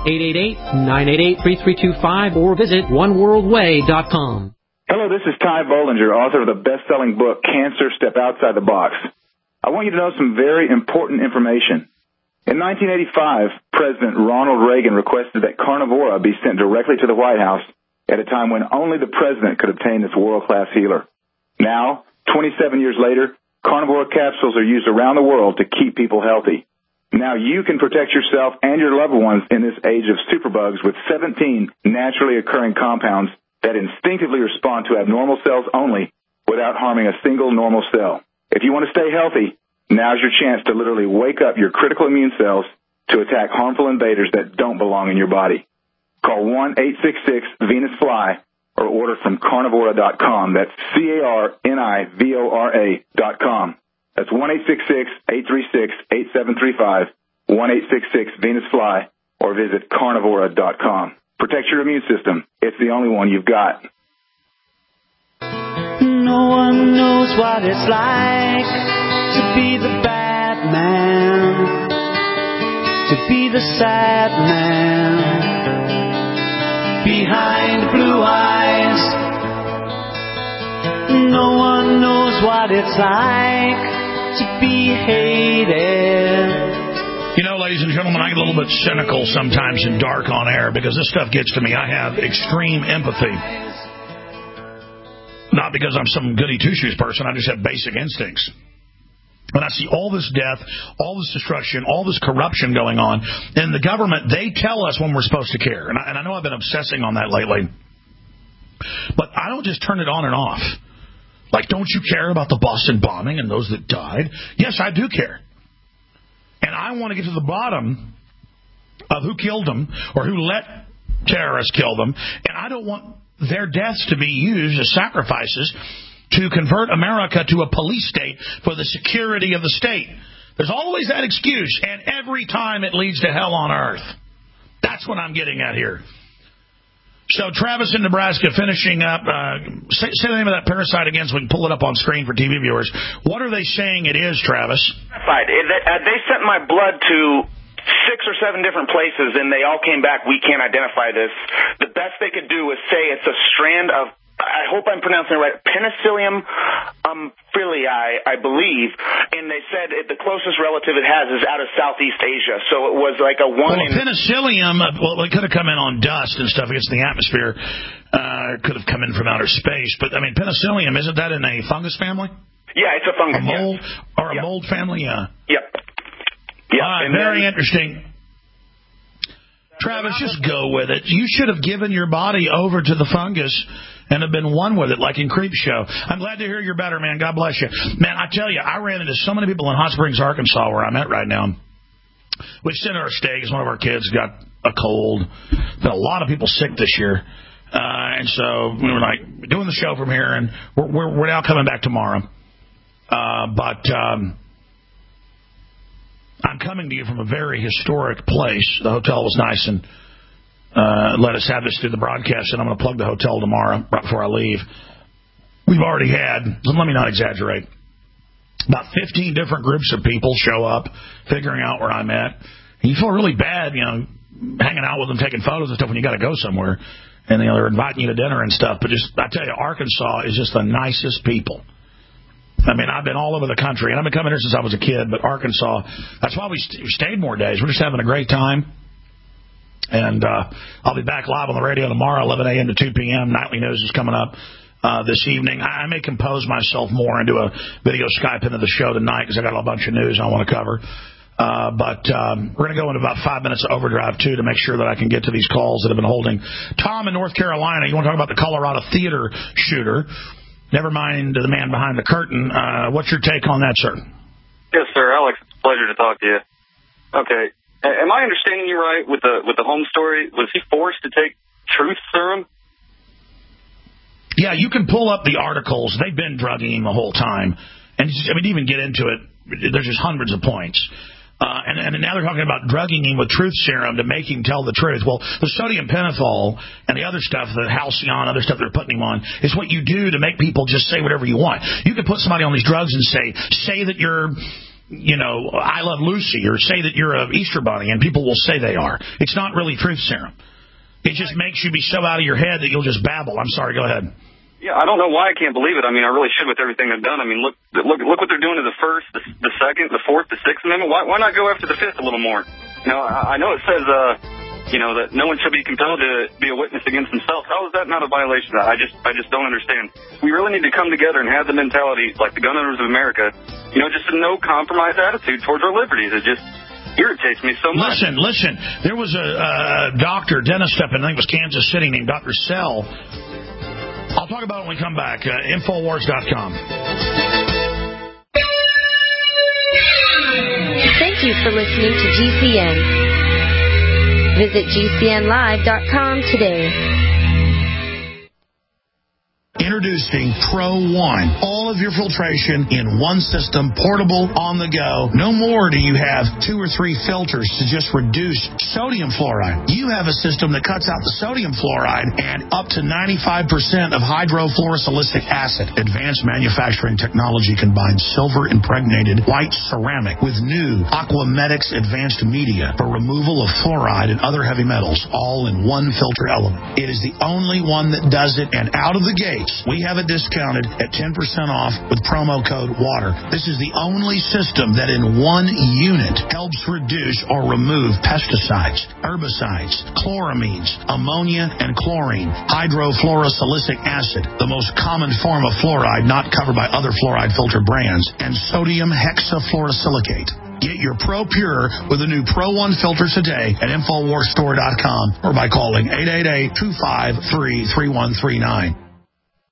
888-988-3325 or visit oneworldway.com. Hello, this is Ty Bollinger, author of the best-selling book, Cancer, Step Outside the Box. I want you to know some very important information. In 1985, President Ronald Reagan requested that Carnivora be sent directly to the White House at a time when only the president could obtain this world-class healer. Now, 27 years later, Carnivora capsules are used around the world to keep people healthy. Now you can protect yourself and your loved ones in this age of superbugs with 17 naturally occurring compounds that instinctively respond to abnormal cells only without harming a single normal cell. If you want to stay healthy, now's your chance to literally wake up your critical immune cells to attack harmful invaders that don't belong in your body. Call 1-866-VENUS-FLY or order from Carnivora.com. That's Carnivora.com. That's 1-866-836-8735, 1-866-VENUS-FLY, or visit Carnivora.com. Protect your immune system. It's the only one you've got. No one knows what it's like to be the bad man, to be the sad man. behind blue eyes. No one knows what it's like to be hated. You know, ladies and gentlemen, I get a little bit cynical sometimes and dark on air because this stuff gets to me. I have extreme empathy. Not because I'm some goody two-shoes person. I just have basic instincts. When I see all this death, all this destruction, all this corruption going on, and the government, they tell us when we're supposed to care. And I know I've been obsessing on that lately. But I don't just turn it on and off. Like, don't you care about the Boston bombing and those that died? Yes, I do care. And I want to get to the bottom of who killed them or who let terrorists kill them. And I don't want their deaths to be used as sacrifices to convert America to a police state for the security of the state. There's always that excuse, and every time it leads to hell on earth. That's what I'm getting at here. So Travis in Nebraska finishing up. Say the name of that parasite again so we can pull it up on screen for TV viewers. What are they saying it is, Travis? They sent my blood to 6 or 7 different places, and they all came back, we can't identify this. The best they could do is say it's a strand of, I hope I'm pronouncing it right, Penicillium umbrilli, I believe. And they said the closest relative it has is out of Southeast Asia. So it was like a one. Well, Penicillium, it could have come in on dust and stuff against the atmosphere. Could have come in from outer space. But, I mean, Penicillium, isn't that in a fungus family? Yeah, it's a fungus. A mold, or a mold family? Yeah. Yep. Very interesting. Travis, just go with it. You should have given your body over to the fungus and have been one with it, like in Creepshow. I'm glad to hear you're better, man. God bless you. Man, I tell you, I ran into so many people in Hot Springs, Arkansas, where I'm at right now, which Senator Steggs, one of our kids, got a cold. Been a lot of people sick this year. And so we were like, doing the show from here, and we're now coming back tomorrow. But I'm coming to you from a very historic place. The hotel was nice and let us have this through the broadcast, and I'm going to plug the hotel tomorrow right before I leave. We've already had, let me not exaggerate, about 15 different groups of people show up, figuring out where I'm at. And you feel really bad, you know, hanging out with them, taking photos and stuff when you got to go somewhere. And you know, they're inviting you to dinner and stuff. But just, I tell you, Arkansas is just the nicest people. I mean, I've been all over the country, and I've been coming here since I was a kid, but Arkansas, that's why we stayed more days. We're just having a great time. And I'll be back live on the radio tomorrow, 11 a.m. to 2 p.m. Nightly News is coming up this evening. I may compose myself more and do a video Skype into the show tonight because I got a bunch of news I want to cover. But we're going to go into about 5 minutes of overdrive, too, to make sure that I can get to these calls that have been holding. Tom in North Carolina, you want to talk about the Colorado theater shooter. Never mind the man behind the curtain. What's your take on that, sir? Yes, sir. Alex, it's a pleasure to talk to you. Okay. Am I understanding you right with the home story? Was he forced to take truth serum? Yeah, you can pull up the articles. They've been drugging him the whole time. And, I mean, even get into it, there's just hundreds of points. And now they're talking about drugging him with truth serum to make him tell the truth. Well, the sodium pentothal and the other stuff, the Halcyon, other stuff they're putting him on, is what you do to make people just say whatever you want. You can put somebody on these drugs and say that you're, you know, I Love Lucy, or say that you're an Easter Bunny, and people will say they are. It's not really truth serum. It just makes you be so out of your head that you'll just babble. I'm sorry, go ahead. Yeah, I don't know why I can't believe it. I mean, I really should with everything I've done. I mean, look what they're doing to the First, the Second, the Fourth, the Sixth Amendment. Why not go after the Fifth a little more? You know, I know it says, you know, that no one should be compelled to be a witness against himself. How is that not a violation? I just don't understand. We really need to come together and have the mentality, like the gun owners of America, you know, just a no compromise attitude towards our liberties. It just irritates me so much. Listen. There was a doctor, dentist up in, I think it was Kansas City, named Dr. Sell. I'll talk about it when we come back. Infowars.com. Thank you for listening to GCN. Visit GCNlive.com today. Introducing Pro One. All of your filtration in one system, portable, on the go. No more do you have 2 or 3 filters to just reduce sodium fluoride. You have a system that cuts out the sodium fluoride and up to 95% of hydrofluorosilicic acid. Advanced manufacturing technology combines silver-impregnated white ceramic with new Aquamedics advanced media for removal of fluoride and other heavy metals, all in one filter element. It is the only one that does it, and out of the gates, we have it discounted at 10% off with promo code WATER. This is the only system that in one unit helps reduce or remove pesticides, herbicides, chloramines, ammonia, and chlorine, hydrofluorosilicic acid, the most common form of fluoride not covered by other fluoride filter brands, and sodium hexafluorosilicate. Get your Pro Pure with the new Pro One filter today at InfoWarsStore.com or by calling 888-253-3139.